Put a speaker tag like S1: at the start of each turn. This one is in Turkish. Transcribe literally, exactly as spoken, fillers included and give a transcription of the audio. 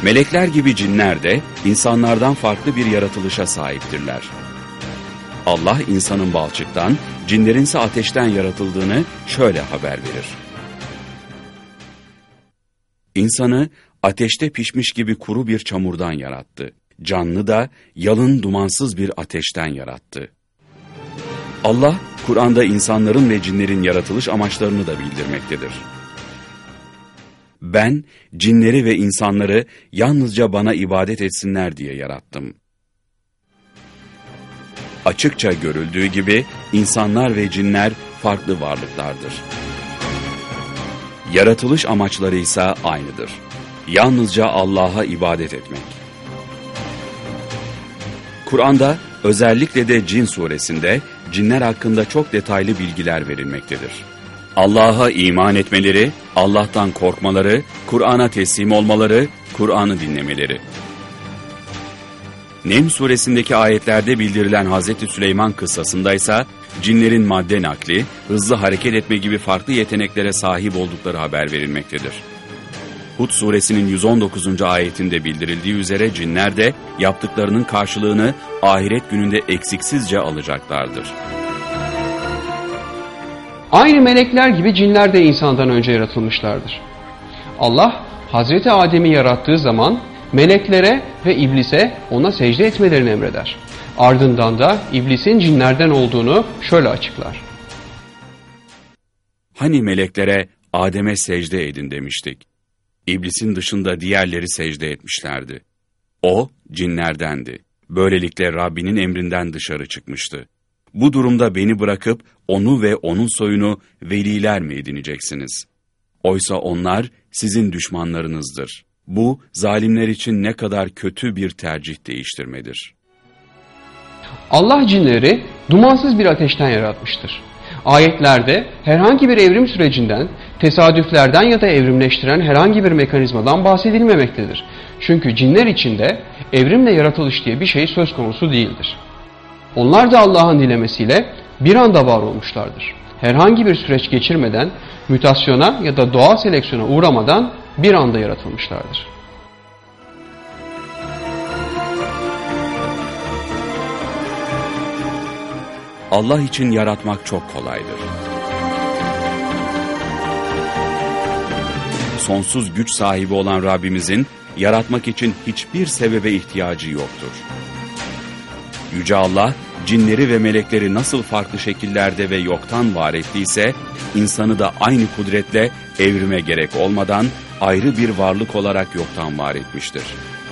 S1: Melekler gibi cinler de insanlardan farklı bir yaratılışa sahiptirler. Allah insanın balçıktan, cinlerinse ateşten yaratıldığını şöyle haber verir. İnsanı ateşte pişmiş gibi kuru bir çamurdan yarattı. Canlı da yalın dumansız bir ateşten yarattı. Allah, Kur'an'da insanların ve cinlerin yaratılış amaçlarını da bildirmektedir. Ben, cinleri ve insanları yalnızca bana ibadet etsinler diye yarattım. Açıkça görüldüğü gibi insanlar ve cinler farklı varlıklardır. Yaratılış amaçları ise aynıdır. Yalnızca Allah'a ibadet etmek. Kur'an'da özellikle de Cin suresinde cinler hakkında çok detaylı bilgiler verilmektedir. Allah'a iman etmeleri, Allah'tan korkmaları, Kur'an'a teslim olmaları, Kur'an'ı dinlemeleri. Nem suresindeki ayetlerde bildirilen Hazreti Süleyman kıssasında ise cinlerin madde nakli, hızlı hareket etme gibi farklı yeteneklere sahip oldukları haber verilmektedir. Hud suresinin yüz on dokuzuncu ayetinde bildirildiği üzere cinler de yaptıklarının karşılığını ahiret gününde eksiksizce alacaklardır.
S2: Aynı melekler gibi cinler de insandan önce yaratılmışlardır. Allah, Hazreti Adem'i yarattığı zaman meleklere ve iblise ona secde etmelerini emreder. Ardından da iblisin cinlerden olduğunu şöyle açıklar.
S1: Hani meleklere Adem'e secde edin demiştik. İblisin dışında diğerleri secde etmişlerdi. O cinlerdendi. Böylelikle Rabbinin emrinden dışarı çıkmıştı. Bu durumda beni bırakıp onu ve onun soyunu veliler mi edineceksiniz? Oysa onlar sizin düşmanlarınızdır. Bu zalimler için ne kadar kötü bir tercih değiştirmedir.
S2: Allah cinleri dumansız bir ateşten yaratmıştır. Ayetlerde herhangi bir evrim sürecinden, tesadüflerden ya da evrimleştiren herhangi bir mekanizmadan bahsedilmemektedir. Çünkü cinler içinde evrimle yaratılış diye bir şey söz konusu değildir. Onlar da Allah'ın dilemesiyle bir anda var olmuşlardır. Herhangi bir süreç geçirmeden, mütasyona ya da doğal seleksiyona uğramadan bir anda yaratılmışlardır.
S1: Allah için yaratmak çok kolaydır. Sonsuz güç sahibi olan Rabbimizin yaratmak için hiçbir sebebe ihtiyacı yoktur. Yüce Allah, cinleri ve melekleri nasıl farklı şekillerde ve yoktan var ettiyse, insanı da aynı kudretle evrime gerek olmadan ayrı bir varlık olarak yoktan var etmiştir.